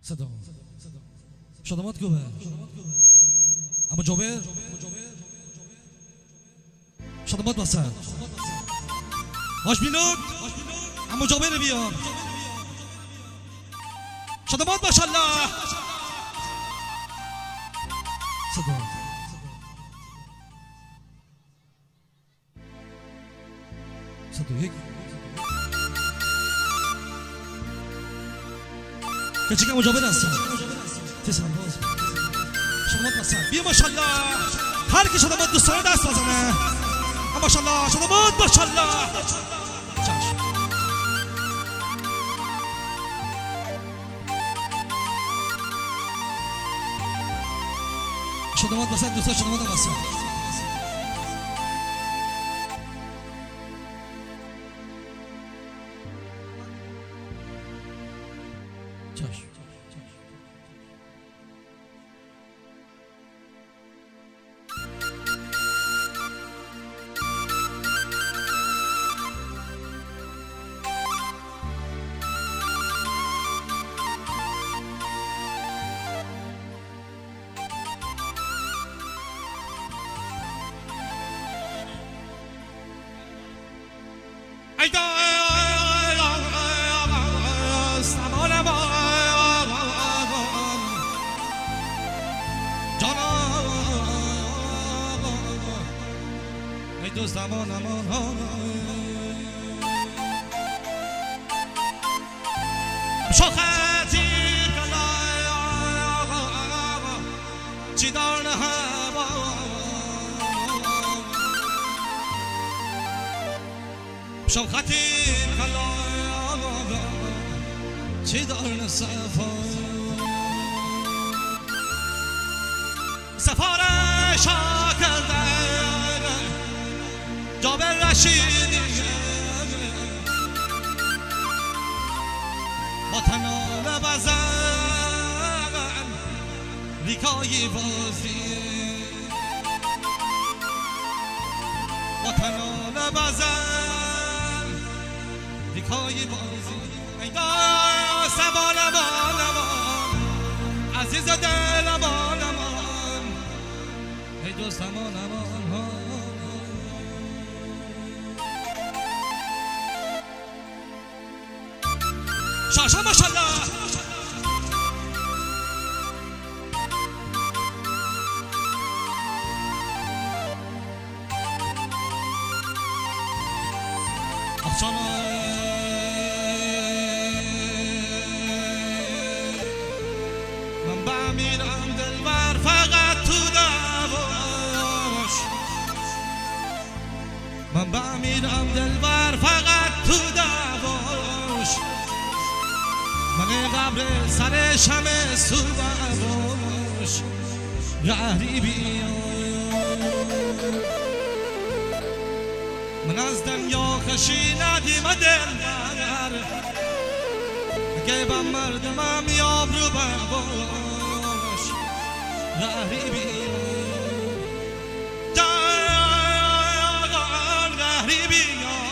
صدا شادمات گوه اما جابر شادمات بسر هاش بینود اما جابر بیار شادمات ماشالله صدا یک کچیک مجابر هستم تسلم باز شادمات بسر بیا ماشالله هر کی شادمات دوستان دست بزنه ماشالله شادمات ماشالله شادمات بسر دوستان شادمات بسر شاشا ماشالله من بمیرم دلبر فقط تو دعواش من بمیرم دلبر فقط تو دعواش من قبر سر شمع سوباش غریبی من از دنیا خشی ندیم دلبر اگه با مردمم یاب رو باش غریبی غریبی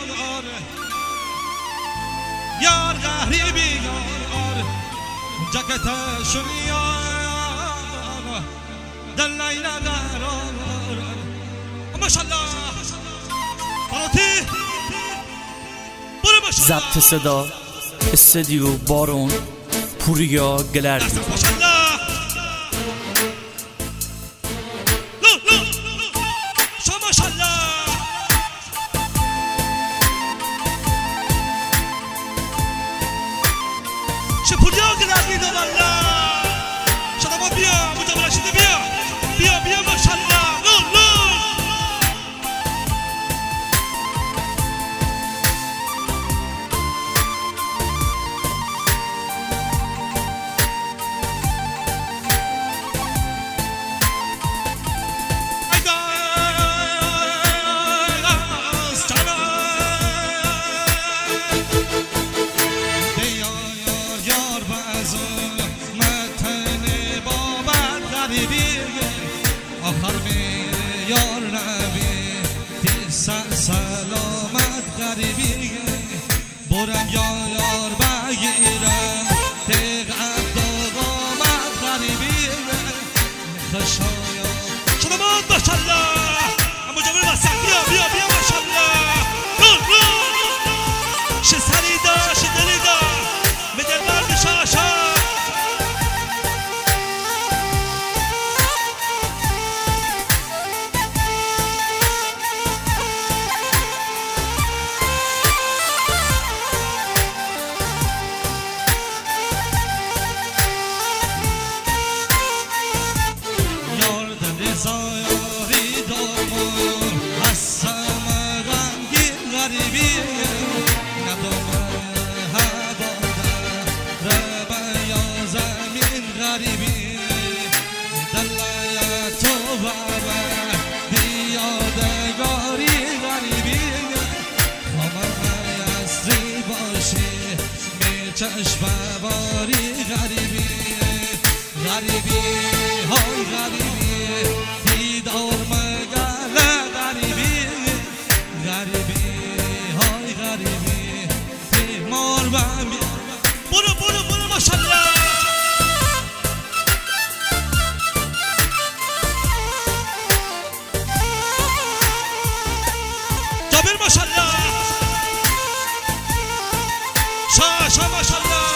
یار غریبی یار جاکتشون یار دل نینا قرار ماشالله باراتی برو ماشالله ضبط صدا استودیو بارون پوریا گلردی متن بابا بباری غریبی غریبی های غریبی دیدار مگله غریبی غریبی های غریبی بیمار بمی برو برو برو ماشالله جابر ماشالله شا ماشالله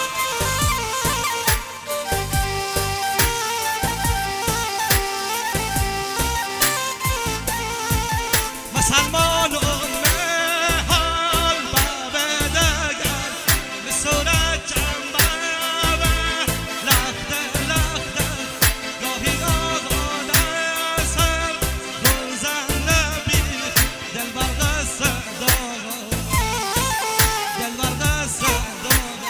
مسلمان حال بابدگر به صورت جنبه لخته لخته گاهی آقاده سر روزنده بیخ دل برده سرداغا دل برده سرداغا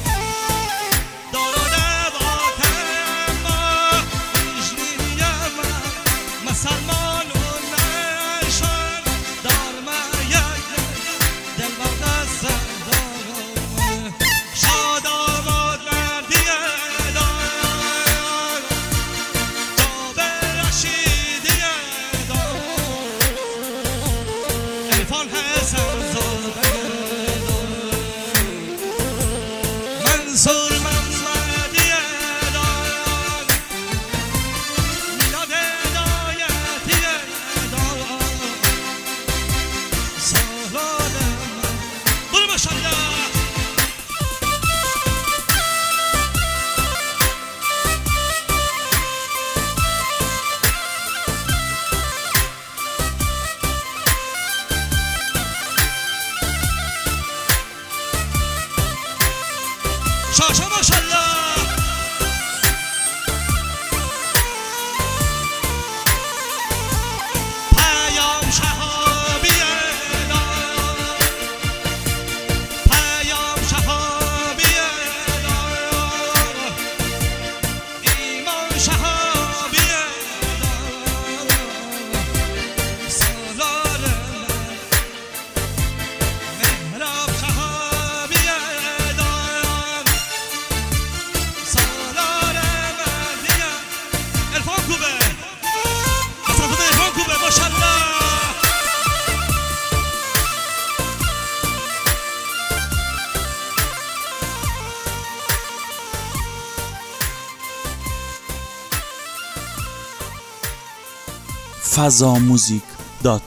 داراده باته ما بیشنیه من مسلمان شاشا ماشالله پیام شهابیه پیام شهابیه ایمان شهابیه سالار مهراب شهابیه فضا موزیک